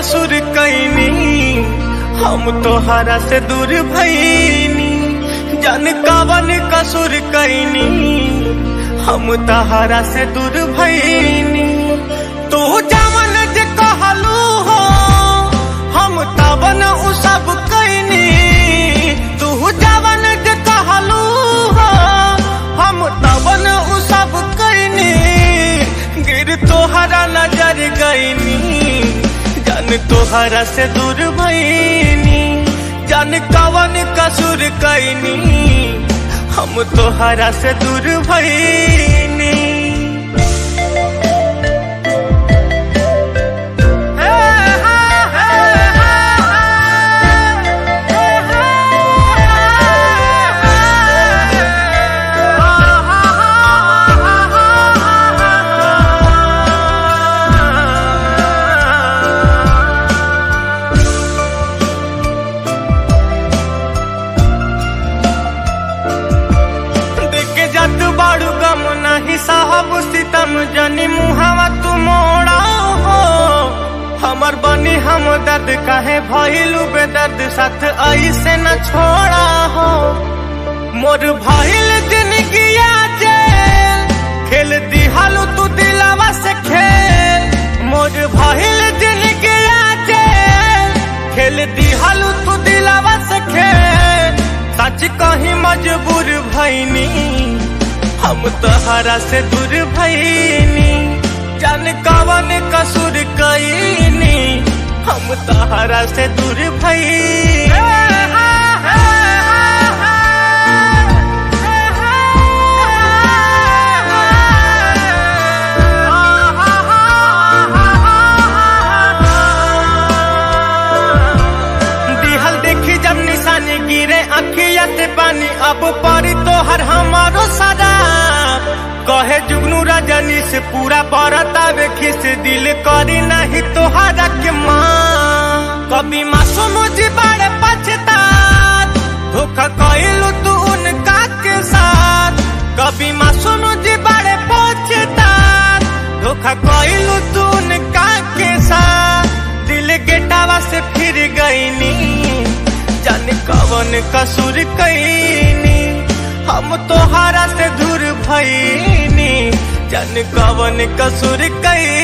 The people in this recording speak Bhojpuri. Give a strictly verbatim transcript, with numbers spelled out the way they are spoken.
कसूर कैनी, हम तोहरा से दूर भईनी। जान कवन कसूर कैनी, हम तोहरा से दूर भईनी। तू जवन जे कहलू हो, हम तवन उ सब कैनी। तू जवन जे कहलू हो, हम तवन उ सब कैनी। गिर तोहरा नजर गईनी, जान तोहरा से दूर भईनी। जान कवन कसूर कैनी, हम तोहरा से दूर भईनी। बाड़ू गम नहीं साहब सितम, जनी मुहावा तू मोड़ा हो। हमर बनी हम दर्द काहे भइलू बेदर्द, साथ ऐसे न छोड़ा हो। मोर भइल जिंदगिया जेल, खेल दिहालू तू दिलावा से खेल। मोर भइल जिंदगिया जेल, खेल दिहालू तू दिलावा से खेल। सच कहीं मजबूर भईनी, हम तोहरा से दूर भईनी। जान कवन कसूर कैनी, हम तोहरा से दूर भईनी। दिहल देखी जब निशानी गिरे अखिया से पानी, अब परी तोहर हमारो सदा। कहे जुगनू रजनी से पूरा बरतावे खिस, दिल करी नहीं तोहरा के माँ। कभी मासूम जी बड़े पछतात, धोखा कइलू तू उनका के साथ। कभी मासूम जी बड़े पछतात, धोखा कइलू तू उनका के साथ। दिल गेटावा से फिर गईनी, जाने कवन कसूर कैनी, हम तोहरा से दूर भईनी। जान कवन कसूर कैनी।